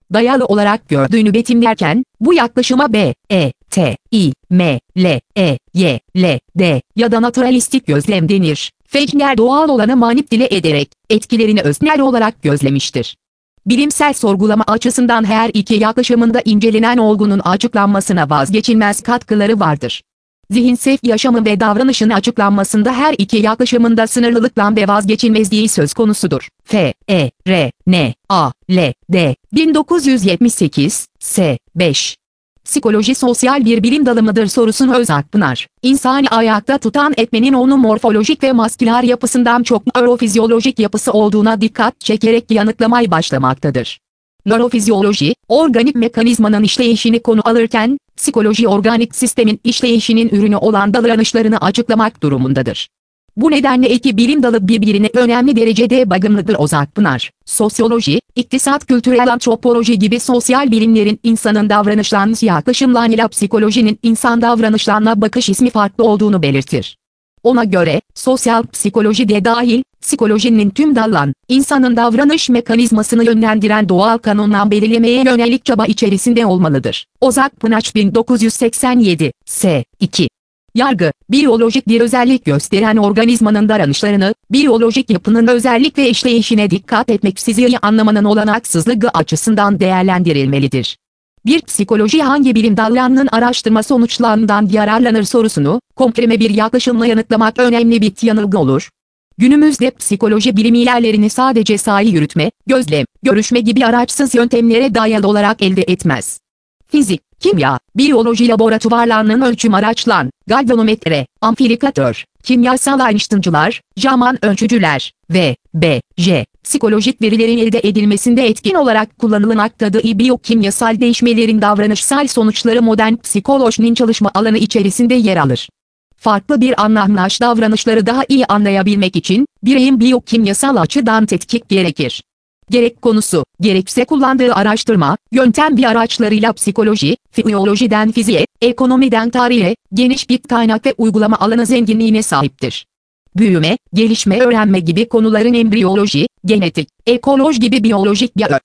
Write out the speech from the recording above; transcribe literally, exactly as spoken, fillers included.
dayalı olarak gördüğünü betimlerken, bu yaklaşıma B, E, T, I, M, L, E, Y, L, D ya da naturalistik gözlem denir. Fechner doğal olanı manipüle ederek, etkilerini öznel olarak gözlemiştir. Bilimsel sorgulama açısından her iki yaklaşımında incelenen olgunun açıklanmasına vazgeçilmez katkıları vardır. Zihinsel yaşamın ve davranışın açıklanmasında her iki yaklaşımında sınırlılıktan ve vazgeçilmezliği söz konusudur. F, E, R, N, A, L, D, bin dokuz yüz yetmiş sekiz, S, beş. Psikoloji sosyal bir bilim dalı mıdır sorusunu Özakpınar, insanı ayakta tutan etmenin onun morfolojik ve masküler yapısından çok nörofizyolojik yapısı olduğuna dikkat çekerek yanıtlamaya başlamaktadır. Nörofizyoloji, organik mekanizmanın işleyişini konu alırken, psikoloji organik sistemin işleyişinin ürünü olan davranışlarını açıklamak durumundadır. Bu nedenle iki bilim dalı birbirine önemli derecede bağımlıdır Özakpınar. Sosyoloji, iktisat, kültürel antropoloji gibi sosyal bilimlerin insanın davranışlarına yaklaşımlarıyla psikolojinin insan davranışlarına bakış ismi farklı olduğunu belirtir. Ona göre, sosyal psikoloji de dahil, psikolojinin tüm dallan, insanın davranış mekanizmasını yönlendiren doğal kanunla belirlemeye yönelik çaba içerisinde olmalıdır. Özakpınar bin dokuz yüz seksen yedi, S, iki. Yargı, biyolojik bir özellik gösteren organizmanın davranışlarını, biyolojik yapının özellik ve işleyişine dikkat etmeksizin anlamanın olanaksızlığı açısından değerlendirilmelidir. Bir psikoloji hangi bilim dallarının araştırma sonuçlarından yararlanır sorusunu, kompleme bir yaklaşımla yanıtlamak önemli bir yanılgı olur. Günümüzde psikoloji bilim ilerlerini sadece sahi yürütme, gözlem, görüşme gibi araçsız yöntemlere dayalı olarak elde etmez. Fizik, kimya, biyoloji laboratuvarlarının ölçüm araçlan, galvanometre, amplifikatör, kimyasal Einstein'cılar, zaman ölçücüler ve B, J, psikolojik verilerin elde edilmesinde etkin olarak kullanılmaktadır. Biyokimyasal değişmelerin davranışsal sonuçları modern psikolojinin çalışma alanı içerisinde yer alır. Farklı bir anlamla davranışları daha iyi anlayabilmek için, bireyin biyokimyasal açıdan tetkik gerekir. Gerek konusu, gerekse kullandığı araştırma, yöntem ve araçlarıyla psikoloji, fizyolojiden fiziğe, ekonomiden tarihe, geniş bir kaynak ve uygulama alanı zenginliğine sahiptir. Büyüme, gelişme, öğrenme gibi konuların embriyoloji, genetik, ekoloji gibi biyolojik ya